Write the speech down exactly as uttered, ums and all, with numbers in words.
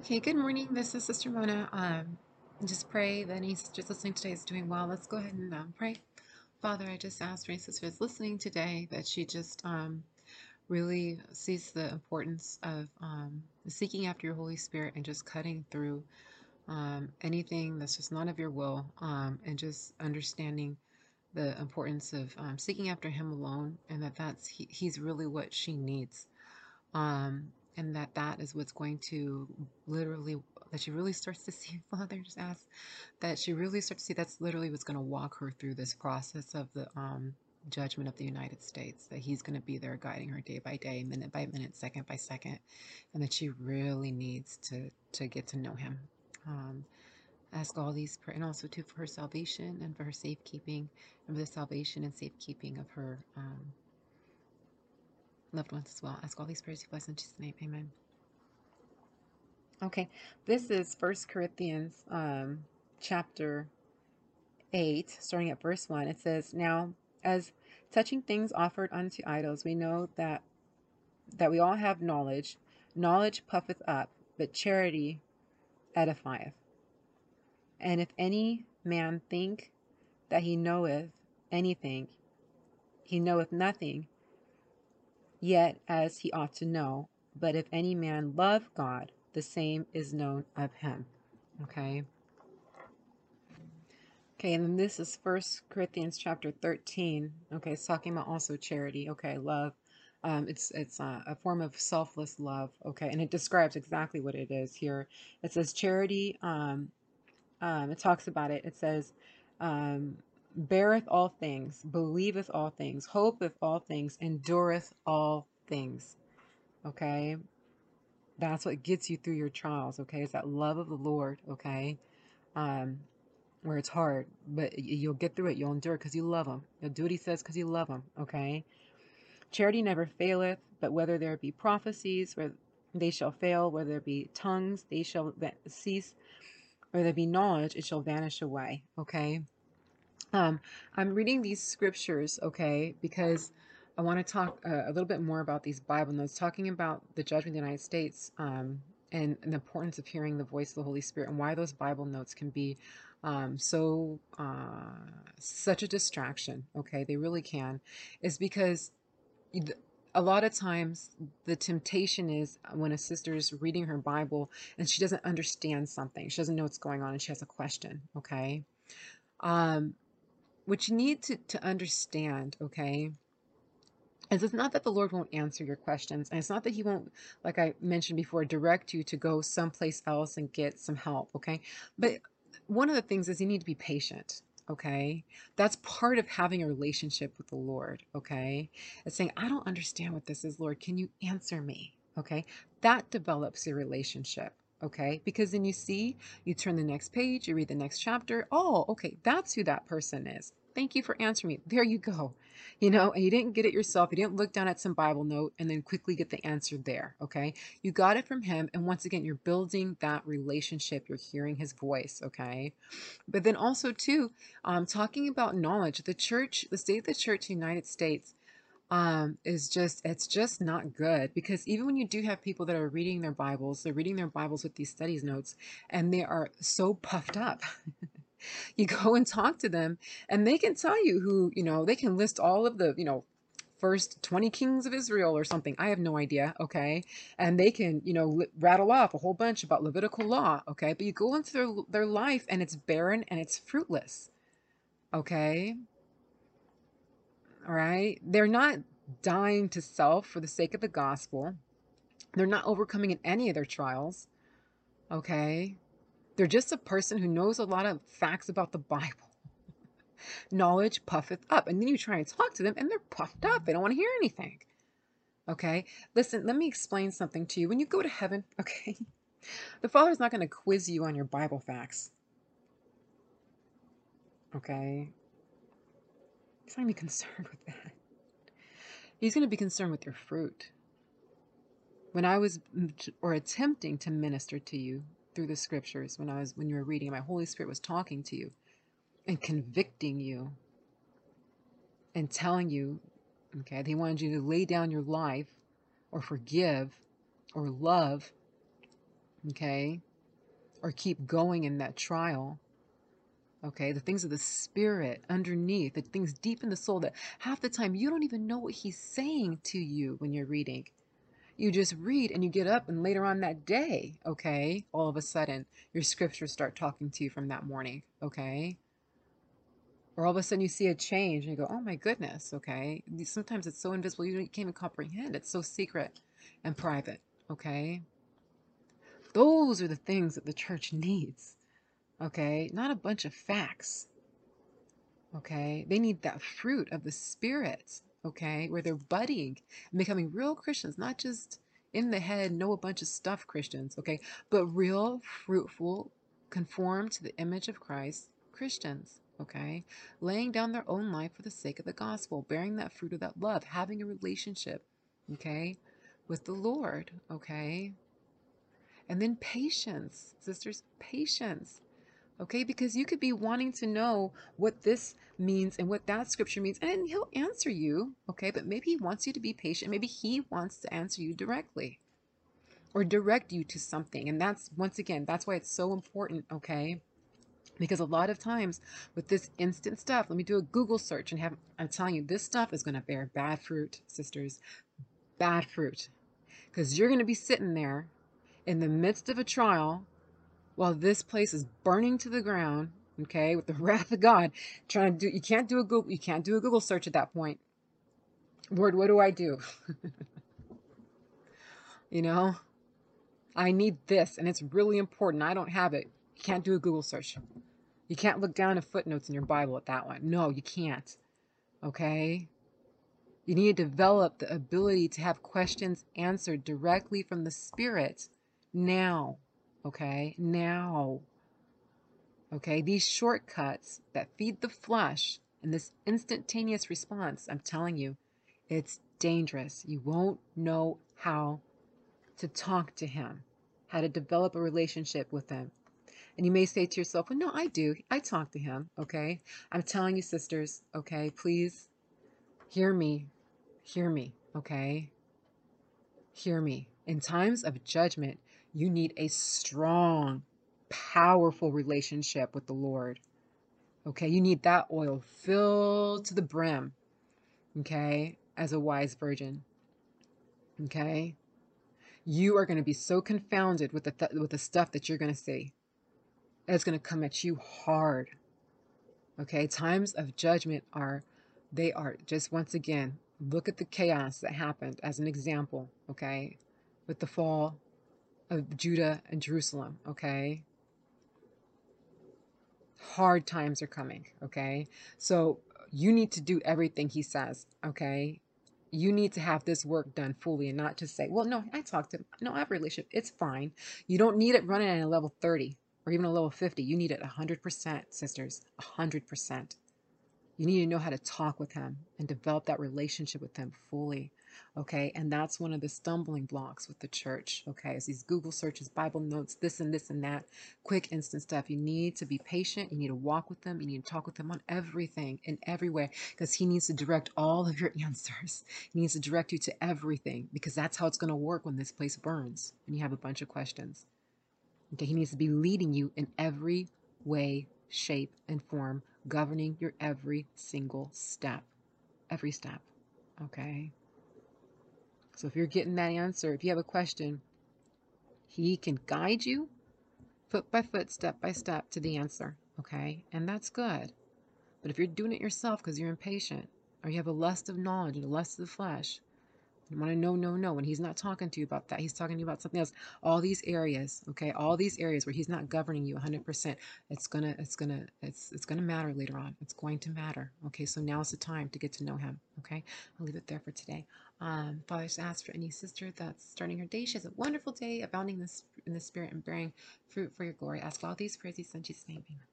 Okay, good morning. This is Sister Mona. Um, just pray that any sisters listening today is doing well. Let's go ahead and um, pray. Father, I just ask for any sisters listening today that she just um, really sees the importance of um, seeking after your Holy Spirit and just cutting through um, anything that's just not of your will, um, and just understanding the importance of um, seeking after Him alone, and that that's he, He's really what she needs, um, and that that is what's going to literally, that she really starts to see. Father, just ask that she really starts to see that's literally what's going to walk her through this process of the um, judgment of the United States, that He's going to be there guiding her day by day, minute by minute, second by second, and that she really needs to to get to know Him. um, Ask all these prayer, and also too for her salvation and for her safekeeping, and for the salvation and safekeeping of her um, loved ones as well. Ask all these prayers, you bless in Jesus' name, amen. Okay, this is First Corinthians um, chapter eight, starting at verse one. It says, "Now, as touching things offered unto idols, we know that that we all have knowledge. Knowledge puffeth up, but charity edifieth. And if any man think that he knoweth anything, he knoweth nothing, yet as he ought to know. But if any man love God, the same is known of him." Okay. Okay, and then this is First Corinthians chapter thirteen. Okay, it's talking about also charity. Okay, love. Um, it's it's a, a form of selfless love. Okay, and it describes exactly what it is here. It says charity. Um, um, it talks about it. It says, um, beareth all things, believeth all things, hopeth all things, endureth all things. Okay, that's what gets you through your trials. Okay, it's that love of the Lord. Okay. Um, where it's hard, but you'll get through it. You'll endure because you love him. You'll do what he says because you love him. Okay. Charity never faileth, but whether there be prophecies, where they shall fail; whether there be tongues, they shall cease; whether there be knowledge, it shall vanish away. Okay. Um, I'm reading these scriptures, okay, because I want to talk uh, a little bit more about these Bible notes, talking about the judgment of the United States, um, and, and the importance of hearing the voice of the Holy Spirit, and why those Bible notes can be um, so uh, such a distraction. Okay, they really can, is because a lot of times the temptation is when a sister is reading her Bible and she doesn't understand something, she doesn't know what's going on, and she has a question. Okay. Um, what you need to, to understand, okay, is it's not that the Lord won't answer your questions, and it's not that He won't, like I mentioned before, direct you to go someplace else and get some help, okay? But one of the things is you need to be patient, okay? That's part of having a relationship with the Lord, okay? It's saying, I don't understand what this is, Lord. Can you answer me, okay? That develops a relationship. Okay, because then you see, you turn the next page, you read the next chapter. Oh, okay, that's who that person is. Thank you for answering me. There you go. You know, and you didn't get it yourself. You didn't look down at some Bible note and then quickly get the answer there. Okay. You got it from Him. And once again, you're building that relationship. You're hearing His voice. Okay. But then also, too, um, talking about knowledge, the church, the state of the church in the United States, um, is just, it's just not good, because even when you do have people that are reading their Bibles, they're reading their Bibles with these studies notes, and they are so puffed up. You go and talk to them, and they can tell you who, you know, they can list all of the, you know, first twenty kings of Israel or something. I have no idea. Okay. And they can, you know, li- rattle off a whole bunch about Levitical law. Okay. But you go into their, their life and it's barren and it's fruitless. Okay. All right. They're not dying to self for the sake of the gospel. They're not overcoming in any of their trials. Okay. They're just a person who knows a lot of facts about the Bible. Knowledge puffeth up. And then you try and talk to them and they're puffed up. They don't want to hear anything. Okay. Listen, let me explain something to you. When you go to heaven, okay, the Father's not going to quiz you on your Bible facts. Okay. He's not going to be concerned with that. He's going to be concerned with your fruit. When I was, or attempting to minister to you through the scriptures, when I was, when you were reading, my Holy Spirit was talking to you and convicting you and telling you, okay, that He wanted you to lay down your life or forgive or love, okay, or keep going in that trial. Okay, the things of the spirit underneath, the things deep in the soul that half the time you don't even know what he's saying to you when you're reading. You just read and you get up, and later on that day, okay, all of a sudden your scriptures start talking to you from that morning, okay? Or all of a sudden you see a change and you go, oh my goodness, okay? Sometimes it's so invisible you can't even comprehend. It's so secret and private, okay? Those are the things that the church needs, okay? Not a bunch of facts, okay? They need that fruit of the Spirit, okay? Where they're budding and becoming real Christians, not just in the head, know a bunch of stuff Christians, okay? But real, fruitful, conform to the image of Christ Christians, okay? Laying down their own life for the sake of the gospel, bearing that fruit of that love, having a relationship, okay, with the Lord, okay? And then patience, sisters, patience. Okay, because you could be wanting to know what this means and what that scripture means, and he'll answer you, okay, but maybe he wants you to be patient. Maybe he wants to answer you directly or direct you to something. And that's, once again, that's why it's so important, okay? Because a lot of times with this instant stuff, let me do a Google search and have, I'm telling you, this stuff is going to bear bad fruit, sisters, bad fruit. Because you're going to be sitting there in the midst of a trial while this place is burning to the ground, okay, with the wrath of God, trying to do, you can't do a Google, you can't do a Google search at that point. Lord, what do I do? You know, I need this, and it's really important. I don't have it. You can't do a Google search. You can't look down at footnotes in your Bible at that one. No, you can't. Okay? You need to develop the ability to have questions answered directly from the Spirit now. Okay? Now. Okay, these shortcuts that feed the flesh and this instantaneous response, I'm telling you, it's dangerous. You won't know how to talk to him, how to develop a relationship with him. And you may say to yourself, well, no, I do. I talk to him, okay? I'm telling you, sisters, okay, please hear me. Hear me, okay? Hear me. In times of judgment, you need a strong, powerful relationship with the Lord. Okay, you need that oil filled to the brim, okay, as a wise virgin. Okay, you are going to be so confounded with the th- with the stuff that you're going to see. It's going to come at you hard. Okay, times of judgment are, they are just, once again, look at the chaos that happened as an example. Okay, with the fall of Judah and Jerusalem. Okay, hard times are coming. Okay, so you need to do everything he says. Okay, you need to have this work done fully and not just say, well, no, I talked to him. No, I have a relationship. It's fine. You don't need it running at a level thirty or even a level fifty. You need it one hundred percent, sisters, one hundred percent. You need to know how to talk with him and develop that relationship with him fully. Okay. And that's one of the stumbling blocks with the church. Okay. Is these Google searches, Bible notes, this and this and that, quick instant stuff. You need to be patient. You need to walk with them. You need to talk with them on everything in every way, because he needs to direct all of your answers. He needs to direct you to everything, because that's how it's going to work when this place burns and you have a bunch of questions. Okay. He needs to be leading you in every way, shape, and form, governing your every single step. Every step. Okay. So if you're getting that answer, if you have a question, he can guide you foot by foot, step by step to the answer. Okay. And that's good. But if you're doing it yourself because you're impatient, or you have a lust of knowledge and a lust of the flesh, you want to know, no, no. And he's not talking to you about that. He's talking to you about something else. All these areas, okay, all these areas where he's not governing you one hundred percent. It's gonna, it's gonna, it's, it's gonna matter later on. It's going to matter. Okay, so now's the time to get to know him. Okay, I'll leave it there for today. Um, Father, just ask for any sister that's starting her day. She has a wonderful day, abounding in the, in the spirit and bearing fruit for your glory. Ask all these praises in Jesus' name. Amen.